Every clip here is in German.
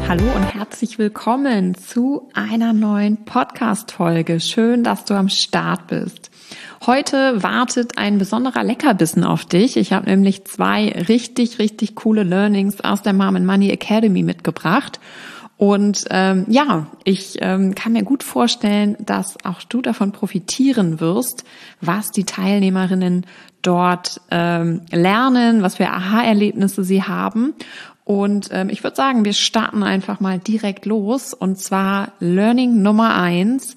Hallo und herzlich willkommen zu einer neuen Podcast-Folge. Schön, dass du am Start bist. Heute wartet ein besonderer Leckerbissen auf dich. Ich habe nämlich 2 richtig coole Learnings aus der Mom and Money Academy mitgebracht. Und ich kann mir gut vorstellen, dass auch du davon profitieren wirst, was die Teilnehmerinnen dort lernen, was für Aha-Erlebnisse sie haben. Und ich würde sagen, wir starten einfach mal direkt los. Und zwar Learning Nummer 1.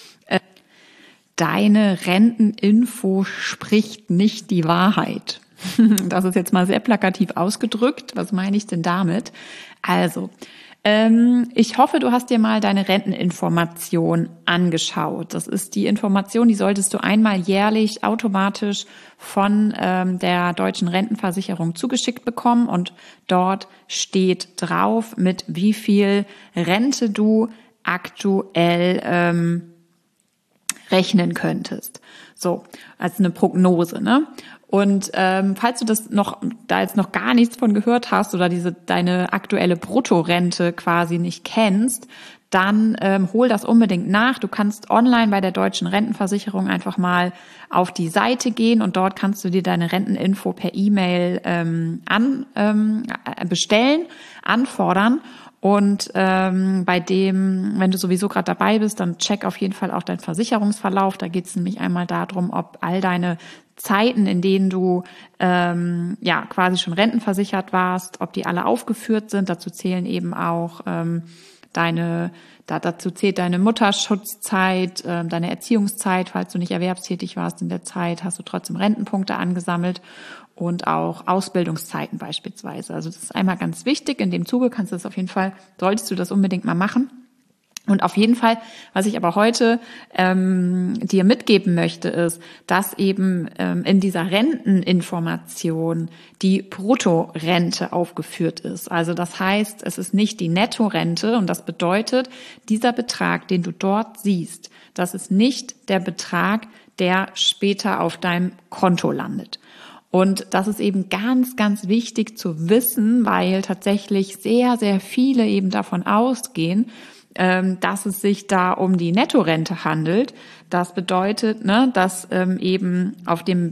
Deine Renteninfo spricht nicht die Wahrheit. Das ist jetzt mal sehr plakativ ausgedrückt. Was meine ich denn damit? Also, ich hoffe, du hast dir mal deine Renteninformation angeschaut. Das ist die Information, die solltest du einmal jährlich automatisch von der Deutschen Rentenversicherung zugeschickt bekommen. Und dort steht drauf, mit wie viel Rente du aktuell rechnen könntest. So, als eine Prognose, ne? Und falls du da jetzt noch gar nichts von gehört hast oder deine aktuelle Bruttorente quasi nicht kennst, dann hol das unbedingt nach. Du kannst online bei der Deutschen Rentenversicherung einfach mal auf die Seite gehen und dort kannst du dir deine Renteninfo per E-Mail bestellen, anfordern. Und wenn du sowieso gerade dabei bist, dann check auf jeden Fall auch deinen Versicherungsverlauf. Da geht es nämlich einmal darum, ob all deine Zeiten, in denen du quasi schon rentenversichert warst, ob die alle aufgeführt sind. Dazu zählen eben auch dazu zählt deine Mutterschutzzeit, deine Erziehungszeit. Falls du nicht erwerbstätig warst in der Zeit, hast du trotzdem Rentenpunkte angesammelt. Und auch Ausbildungszeiten beispielsweise. Also das ist einmal ganz wichtig. In dem Zuge solltest du das unbedingt mal machen. Und auf jeden Fall, was ich aber heute dir mitgeben möchte, ist, dass eben in dieser Renteninformation die Bruttorente aufgeführt ist. Also das heißt, es ist nicht die Nettorente und das bedeutet, dieser Betrag, den du dort siehst, das ist nicht der Betrag, der später auf deinem Konto landet. Und das ist eben ganz wichtig zu wissen, weil tatsächlich sehr viele eben davon ausgehen, dass es sich da um die Nettorente handelt. Das bedeutet, dass eben auf den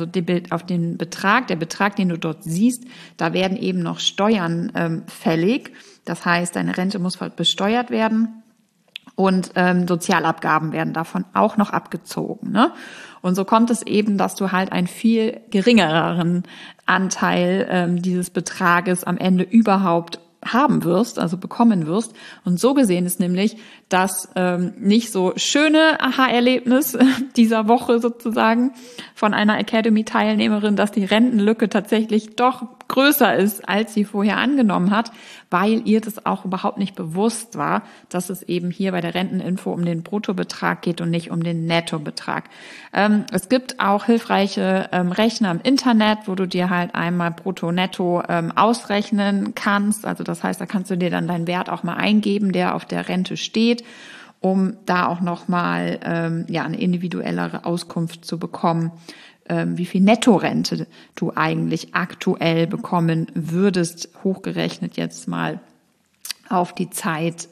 Betrag, der Betrag, den du dort siehst, da werden eben noch Steuern fällig. Das heißt, deine Rente muss besteuert werden. Und Sozialabgaben werden davon auch noch abgezogen, ne? Und so kommt es eben, dass du halt einen viel geringeren Anteil dieses Betrages am Ende überhaupt haben wirst, also bekommen wirst. Und so gesehen ist nämlich das nicht so schöne Aha-Erlebnis dieser Woche sozusagen von einer Academy-Teilnehmerin, dass die Rentenlücke tatsächlich doch größer ist, als sie vorher angenommen hat, weil ihr das auch überhaupt nicht bewusst war, dass es eben hier bei der Renteninfo um den Bruttobetrag geht und nicht um den Nettobetrag. Es gibt auch hilfreiche Rechner im Internet, wo du dir halt einmal Brutto-Netto ausrechnen kannst. Also das heißt, da kannst du dir dann deinen Wert auch mal eingeben, der auf der Rente steht, um da auch nochmal eine individuellere Auskunft zu bekommen, wie viel Nettorente du eigentlich aktuell bekommen würdest, hochgerechnet jetzt mal auf die Zeit,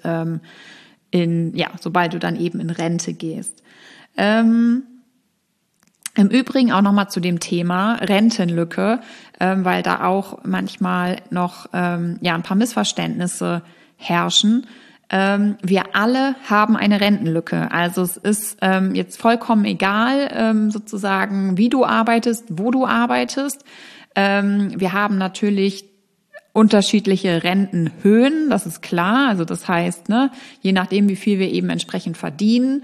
sobald du dann eben in Rente gehst. Im Übrigen auch nochmal zu dem Thema Rentenlücke, weil da auch manchmal noch ein paar Missverständnisse herrschen. Wir alle haben eine Rentenlücke. Also es ist jetzt vollkommen egal, sozusagen, wie du arbeitest, wo du arbeitest. Wir haben natürlich unterschiedliche Rentenhöhen, das ist klar. Also das heißt, je nachdem, wie viel wir eben entsprechend verdienen,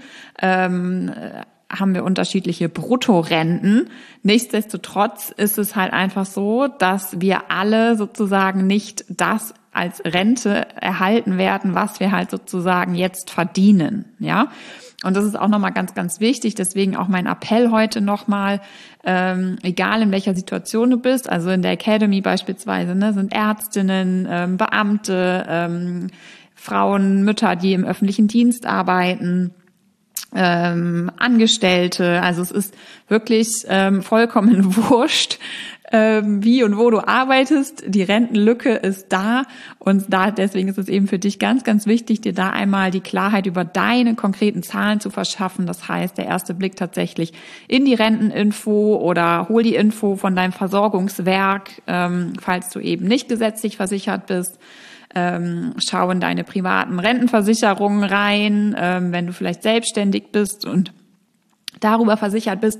haben wir unterschiedliche Bruttorenten. Nichtsdestotrotz ist es halt einfach so, dass wir alle sozusagen nicht das als Rente erhalten werden, was wir halt sozusagen jetzt verdienen, ja. Und das ist auch nochmal ganz wichtig. Deswegen auch mein Appell heute nochmal, egal in welcher Situation du bist, also in der Academy beispielsweise, sind Ärztinnen, Beamte, Frauen, Mütter, die im öffentlichen Dienst arbeiten, Angestellte, also es ist wirklich vollkommen wurscht, wie und wo du arbeitest. Die Rentenlücke ist da und deswegen ist es eben für dich ganz, ganz wichtig, dir da einmal die Klarheit über deine konkreten Zahlen zu verschaffen. Das heißt, der erste Blick tatsächlich in die Renteninfo oder hol die Info von deinem Versorgungswerk, falls du eben nicht gesetzlich versichert bist. Schau in deine privaten Rentenversicherungen rein, wenn du vielleicht selbstständig bist und darüber versichert bist.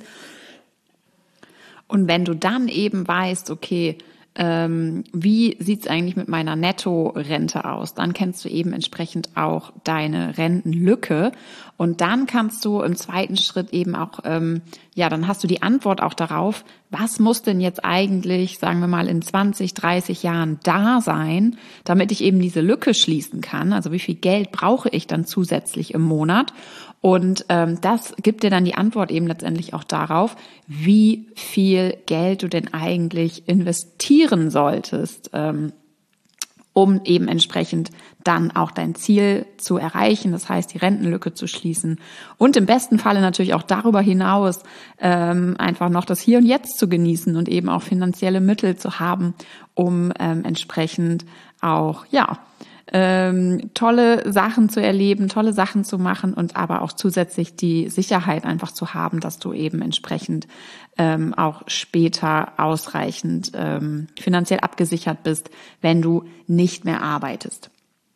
Und wenn du dann eben weißt, okay, wie sieht's eigentlich mit meiner Nettorente aus? Dann kennst du eben entsprechend auch deine Rentenlücke und dann kannst du im zweiten Schritt eben auch, dann hast du die Antwort auch darauf, was muss denn jetzt eigentlich, sagen wir mal, in 20, 30 Jahren da sein, damit ich eben diese Lücke schließen kann? Also wie viel Geld brauche ich dann zusätzlich im Monat? Und das gibt dir dann die Antwort eben letztendlich auch darauf, wie viel Geld du denn eigentlich investieren solltest, um eben entsprechend dann auch dein Ziel zu erreichen, das heißt die Rentenlücke zu schließen und im besten Falle natürlich auch darüber hinaus einfach noch das Hier und Jetzt zu genießen und eben auch finanzielle Mittel zu haben, um entsprechend auch, tolle Sachen zu erleben, tolle Sachen zu machen und aber auch zusätzlich die Sicherheit einfach zu haben, dass du eben entsprechend auch später ausreichend finanziell abgesichert bist, wenn du nicht mehr arbeitest.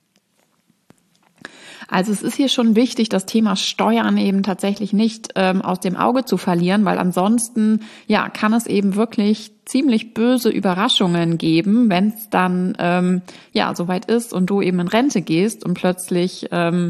Also es ist hier schon wichtig, das Thema Steuern eben tatsächlich nicht aus dem Auge zu verlieren, weil ansonsten kann es eben wirklich ziemlich böse Überraschungen geben, wenn es dann soweit ist und du eben in Rente gehst und plötzlich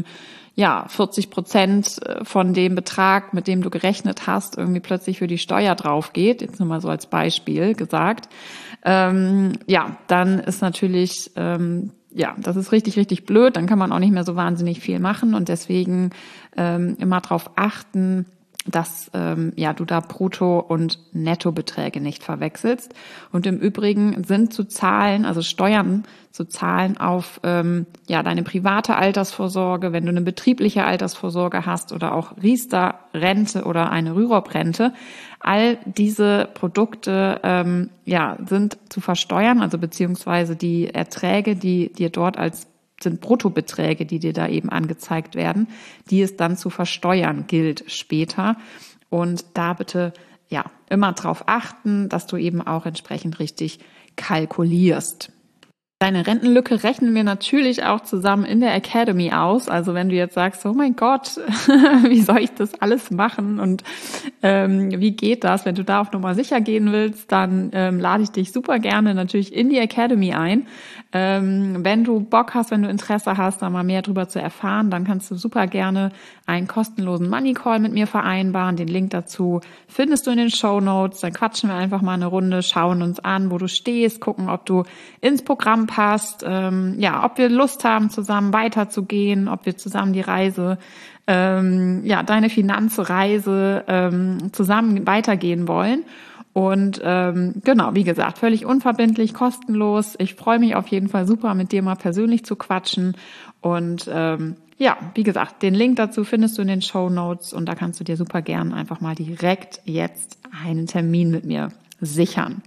40% von dem Betrag, mit dem du gerechnet hast, irgendwie plötzlich für die Steuer drauf geht. Jetzt nur mal so als Beispiel gesagt. Dann ist natürlich das ist richtig, richtig blöd. Dann kann man auch nicht mehr so wahnsinnig viel machen und deswegen immer darauf achten, dass du da Brutto- und Nettobeträge nicht verwechselst. Und im Übrigen sind zu zahlen, also Steuern zu zahlen auf deine private Altersvorsorge, wenn du eine betriebliche Altersvorsorge hast oder auch Riester-Rente oder eine Rürup-Rente. All diese Produkte sind zu versteuern, also beziehungsweise die Erträge, die dir dort sind Bruttobeträge, die dir da eben angezeigt werden, die es dann zu versteuern gilt später. Und da bitte immer drauf achten, dass du eben auch entsprechend richtig kalkulierst. Deine Rentenlücke rechnen wir natürlich auch zusammen in der Academy aus. Also wenn du jetzt sagst, oh mein Gott, wie soll ich das alles machen und wie geht das? Wenn du da auf Nummer sicher gehen willst, dann lade ich dich super gerne natürlich in die Academy ein. Wenn du Bock hast, wenn du Interesse hast, da mal mehr drüber zu erfahren, dann kannst du super gerne einen kostenlosen Money Call mit mir vereinbaren. Den Link dazu findest du in den Shownotes. Dann quatschen wir einfach mal eine Runde, schauen uns an, wo du stehst, gucken, ob du ins Programm passt, ob wir Lust haben, zusammen weiterzugehen, ob wir zusammen die Reise, deine Finanzreise zusammen weitergehen wollen. Und wie gesagt, völlig unverbindlich, kostenlos. Ich freue mich auf jeden Fall super, mit dir mal persönlich zu quatschen. Und wie gesagt, den Link dazu findest du in den Shownotes und da kannst du dir super gern einfach mal direkt jetzt einen Termin mit mir sichern.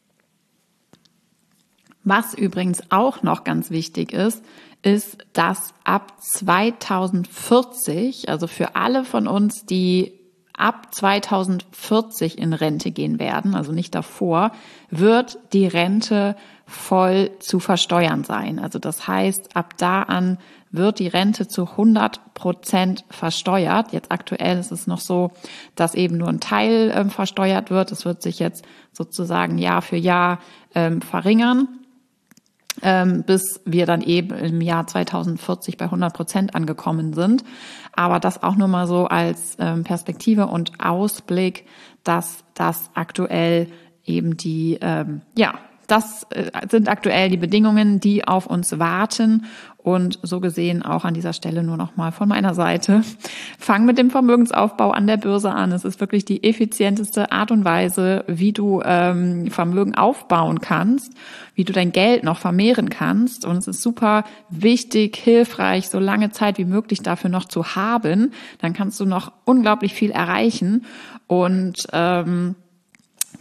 Was übrigens auch noch ganz wichtig ist, dass ab 2040, also für alle von uns, die ab 2040 in Rente gehen werden, also nicht davor, wird die Rente voll zu versteuern sein. Also das heißt, ab da an wird die Rente zu 100% versteuert. Jetzt aktuell ist es noch so, dass eben nur ein Teil versteuert wird. Es wird sich jetzt sozusagen Jahr für Jahr verringern, bis wir dann eben im Jahr 2040 bei 100% angekommen sind. Aber das auch nur mal so als Perspektive und Ausblick, dass das aktuell eben das sind aktuell die Bedingungen, die auf uns warten. Und so gesehen auch an dieser Stelle nur noch mal von meiner Seite. Fang mit dem Vermögensaufbau an der Börse an. Es ist wirklich die effizienteste Art und Weise, wie du Vermögen aufbauen kannst, wie du dein Geld noch vermehren kannst. Und es ist super wichtig, hilfreich, so lange Zeit wie möglich dafür noch zu haben. Dann kannst du noch unglaublich viel erreichen. Und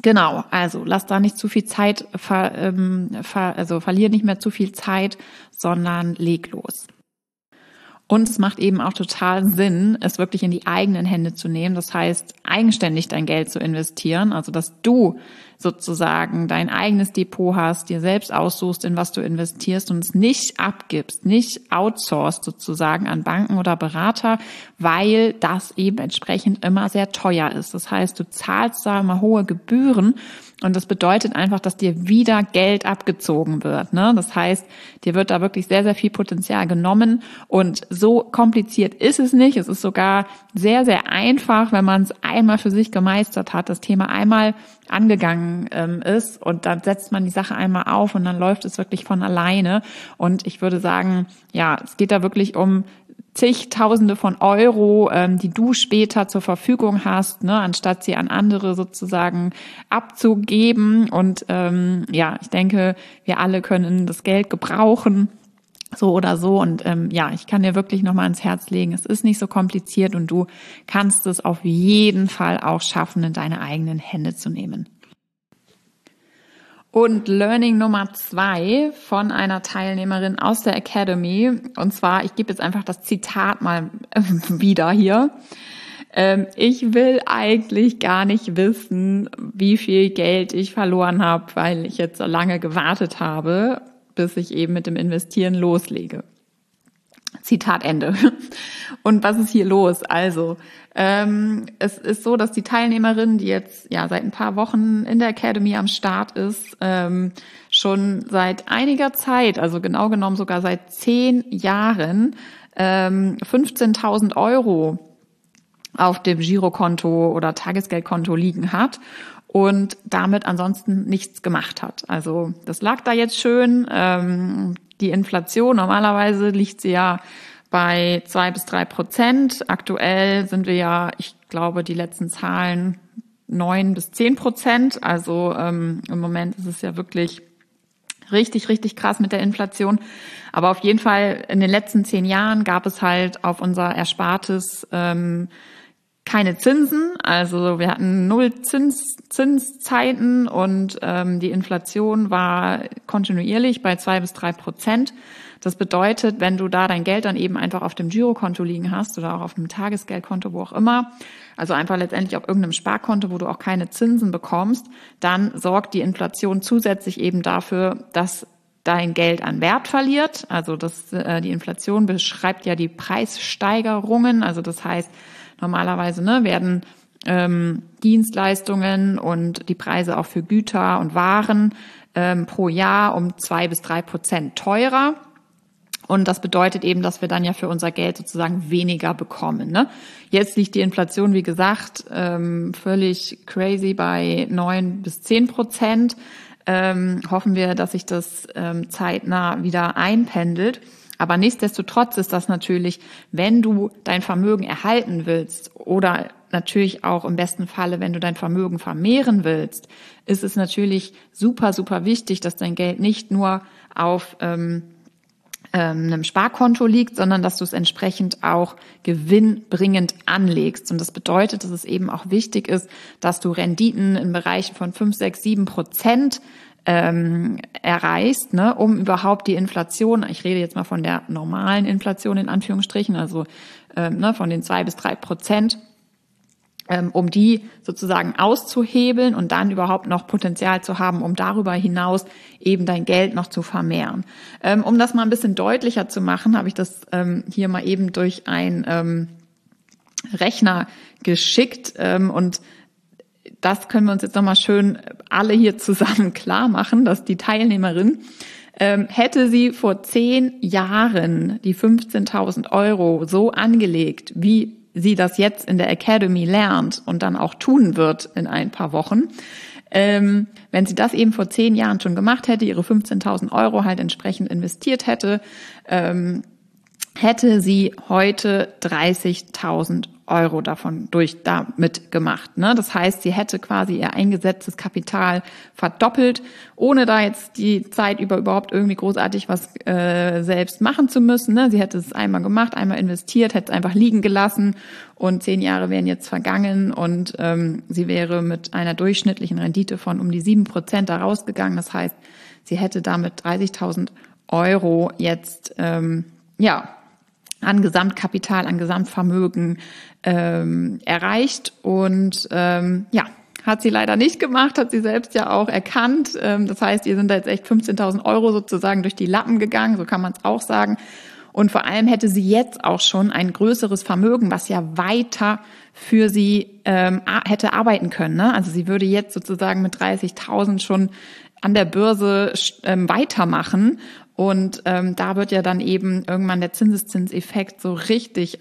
Genau, also lass da nicht zu viel Zeit, verlier nicht mehr zu viel Zeit, sondern leg los. Und es macht eben auch total Sinn, es wirklich in die eigenen Hände zu nehmen. Das heißt, eigenständig dein Geld zu investieren, also dass du sozusagen dein eigenes Depot hast, dir selbst aussuchst, in was du investierst und es nicht abgibst, nicht outsourcest sozusagen an Banken oder Berater, weil das eben entsprechend immer sehr teuer ist. Das heißt, du zahlst da immer hohe Gebühren. Und das bedeutet einfach, dass dir wieder Geld abgezogen wird, ne? Das heißt, dir wird da wirklich sehr, sehr viel Potenzial genommen. Und so kompliziert ist es nicht. Es ist sogar sehr, sehr einfach, wenn man es einmal für sich gemeistert hat, das Thema einmal angegangen ist. Und dann setzt man die Sache einmal auf und dann läuft es wirklich von alleine. Und ich würde sagen, ja, es geht da wirklich um zigtausende von Euro, die du später zur Verfügung hast, ne, anstatt sie an andere sozusagen abzugeben. Und ja, ich denke, wir alle können das Geld gebrauchen, so oder so. Und ja, ich kann dir wirklich nochmal ans Herz legen, es ist nicht so kompliziert und du kannst es auf jeden Fall auch schaffen, in deine eigenen Hände zu nehmen. Und Learning Nummer 2 von einer Teilnehmerin aus der Academy, und zwar, ich gebe jetzt einfach das Zitat mal wieder hier. Ich will eigentlich gar nicht wissen, wie viel Geld ich verloren habe, weil ich jetzt so lange gewartet habe, bis ich eben mit dem Investieren loslege. Zitat Ende. Und was ist hier los? Also, es ist so, dass die Teilnehmerin, die jetzt ja seit ein paar Wochen in der Academy am Start ist, schon seit einiger Zeit, also genau genommen sogar seit 10 Jahren, 15.000 Euro auf dem Girokonto oder Tagesgeldkonto liegen hat und damit ansonsten nichts gemacht hat. Also das lag da jetzt schön. Die Inflation, normalerweise liegt sie ja bei 2-3%. Aktuell sind wir ja, ich glaube, die letzten Zahlen 9-10%. Also im Moment ist es ja wirklich richtig, richtig krass mit der Inflation. Aber auf jeden Fall in den letzten 10 Jahren gab es halt auf unser Erspartes keine Zinsen. Also wir hatten 0 Zinszeiten und die Inflation war kontinuierlich bei 2-3%. Das bedeutet, wenn du da dein Geld dann eben einfach auf dem Girokonto liegen hast oder auch auf dem Tagesgeldkonto, wo auch immer, also einfach letztendlich auf irgendeinem Sparkonto, wo du auch keine Zinsen bekommst, dann sorgt die Inflation zusätzlich eben dafür, dass dein Geld an Wert verliert. Also die Inflation beschreibt ja die Preissteigerungen. Also das heißt, normalerweise werden Dienstleistungen und die Preise auch für Güter und Waren pro Jahr um 2-3% teurer. Und das bedeutet eben, dass wir dann ja für unser Geld sozusagen weniger bekommen. Ne? Jetzt liegt die Inflation, wie gesagt, völlig crazy bei 9-10%. Hoffen wir, dass sich das zeitnah wieder einpendelt. Aber nichtsdestotrotz ist das natürlich, wenn du dein Vermögen erhalten willst oder natürlich auch im besten Falle, wenn du dein Vermögen vermehren willst, ist es natürlich super, super wichtig, dass dein Geld nicht nur auf einem Sparkonto liegt, sondern dass du es entsprechend auch gewinnbringend anlegst. Und das bedeutet, dass es eben auch wichtig ist, dass du Renditen in Bereichen von 5-6-7% erreichst, ne, um überhaupt die Inflation, ich rede jetzt mal von der normalen Inflation in Anführungsstrichen, also von den 2-3%, um die sozusagen auszuhebeln und dann überhaupt noch Potenzial zu haben, um darüber hinaus eben dein Geld noch zu vermehren. Um das mal ein bisschen deutlicher zu machen, habe ich das hier mal eben durch einen Rechner geschickt und das können wir uns jetzt nochmal schön alle hier zusammen klar machen, dass die Teilnehmerin, hätte sie vor 10 Jahren die 15.000 Euro so angelegt, wie sie das jetzt in der Academy lernt und dann auch tun wird in ein paar Wochen, wenn sie das eben vor 10 Jahren schon gemacht hätte, ihre 15.000 Euro halt entsprechend investiert hätte, hätte sie heute 30.000 Euro damit gemacht. Ne? Das heißt, sie hätte quasi ihr eingesetztes Kapital verdoppelt, ohne da jetzt die Zeit über überhaupt irgendwie großartig was selbst machen zu müssen. Ne? Sie hätte es einmal gemacht, einmal investiert, hätte es einfach liegen gelassen und 10 Jahre wären jetzt vergangen und sie wäre mit einer durchschnittlichen Rendite von um die 7% da rausgegangen. Das heißt, sie hätte damit 30.000 Euro jetzt an Gesamtkapital, an Gesamtvermögen erreicht und hat sie leider nicht gemacht, hat sie selbst ja auch erkannt. Das heißt, ihr sind da jetzt echt 15.000 Euro sozusagen durch die Lappen gegangen, so kann man es auch sagen. Und vor allem hätte sie jetzt auch schon ein größeres Vermögen, was ja weiter für sie hätte arbeiten können. Ne? Also sie würde jetzt sozusagen mit 30.000 schon an der Börse weitermachen. Und da wird ja dann eben irgendwann der Zinseszinseffekt so richtig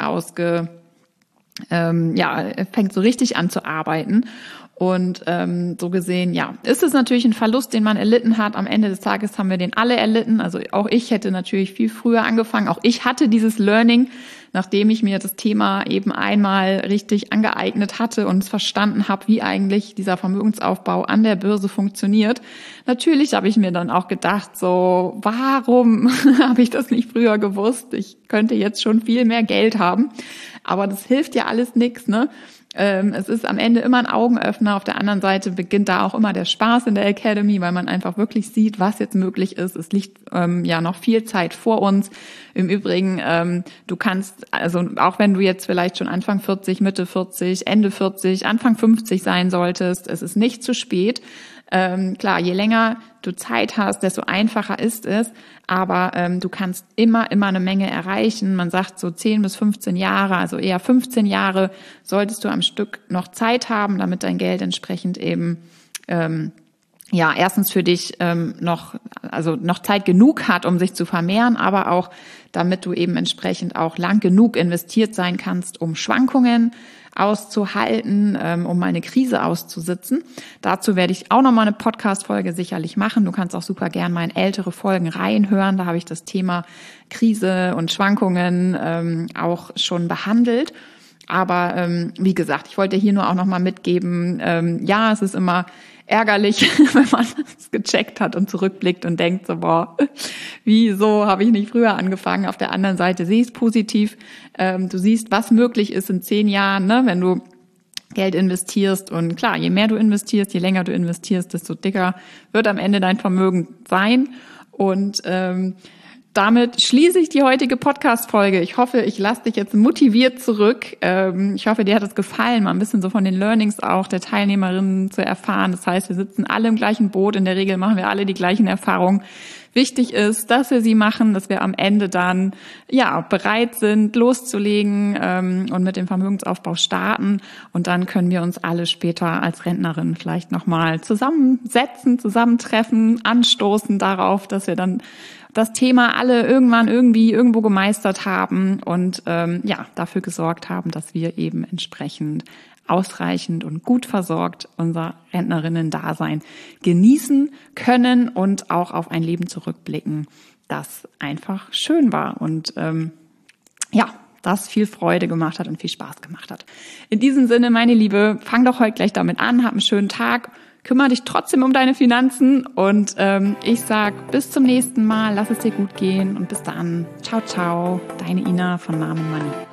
fängt so richtig an zu arbeiten. Und so gesehen, ist es natürlich ein Verlust, den man erlitten hat. Am Ende des Tages haben wir den alle erlitten. Also auch ich hätte natürlich viel früher angefangen. Auch ich hatte dieses Learning, nachdem ich mir das Thema eben einmal richtig angeeignet hatte und es verstanden habe, wie eigentlich dieser Vermögensaufbau an der Börse funktioniert. Natürlich habe ich mir dann auch gedacht, so, warum habe ich das nicht früher gewusst? Ich könnte jetzt schon viel mehr Geld haben. Aber das hilft ja alles nichts, ne? Es ist am Ende immer ein Augenöffner. Auf der anderen Seite beginnt da auch immer der Spaß in der Academy, weil man einfach wirklich sieht, was jetzt möglich ist. Es liegt noch viel Zeit vor uns. Im Übrigen, du kannst, also auch wenn du jetzt vielleicht schon Anfang 40, Mitte 40, Ende 40, Anfang 50 sein solltest, es ist nicht zu spät. Klar, je länger du Zeit hast, desto einfacher ist es, aber du kannst immer eine Menge erreichen. Man sagt so 10 bis 15 Jahre, also eher 15 Jahre solltest du am Stück noch Zeit haben, damit dein Geld entsprechend eben erstens für dich noch Zeit genug hat, um sich zu vermehren, aber auch damit du eben entsprechend auch lang genug investiert sein kannst, um Schwankungen auszuhalten, um mal eine Krise auszusitzen. Dazu werde ich auch nochmal eine Podcast-Folge sicherlich machen. Du kannst auch super gern mal in ältere Folgen reinhören. Da habe ich das Thema Krise und Schwankungen auch schon behandelt. Aber wie gesagt, ich wollte hier nur auch nochmal mitgeben, es ist immer ärgerlich, wenn man es gecheckt hat und zurückblickt und denkt so, wieso habe ich nicht früher angefangen? Auf der anderen Seite sehe ich es positiv. Du siehst, was möglich ist in 10 Jahren, ne, wenn du Geld investierst. Und klar, je mehr du investierst, je länger du investierst, desto dicker wird am Ende dein Vermögen sein. Und damit schließe ich die heutige Podcast-Folge. Ich hoffe, ich lasse dich jetzt motiviert zurück. Ich hoffe, dir hat es gefallen, mal ein bisschen so von den Learnings auch der Teilnehmerinnen zu erfahren. Das heißt, wir sitzen alle im gleichen Boot. In der Regel machen wir alle die gleichen Erfahrungen. Wichtig ist, dass wir sie machen, dass wir am Ende dann bereit sind, loszulegen und mit dem Vermögensaufbau starten. Und dann können wir uns alle später als Rentnerin vielleicht nochmal zusammensetzen, zusammentreffen, anstoßen darauf, dass wir dann das Thema alle irgendwann irgendwo gemeistert haben und dafür gesorgt haben, dass wir eben entsprechend ausreichend und gut versorgt unser Rentnerinnen-Dasein genießen können und auch auf ein Leben zurückblicken, das einfach schön war und das viel Freude gemacht hat und viel Spaß gemacht hat. In diesem Sinne, meine Liebe, fang doch heute gleich damit an, hab einen schönen Tag, kümmere dich trotzdem um deine Finanzen und ich sag bis zum nächsten Mal, lass es dir gut gehen und bis dann. Ciao, ciao, deine Ina von Mom & Money.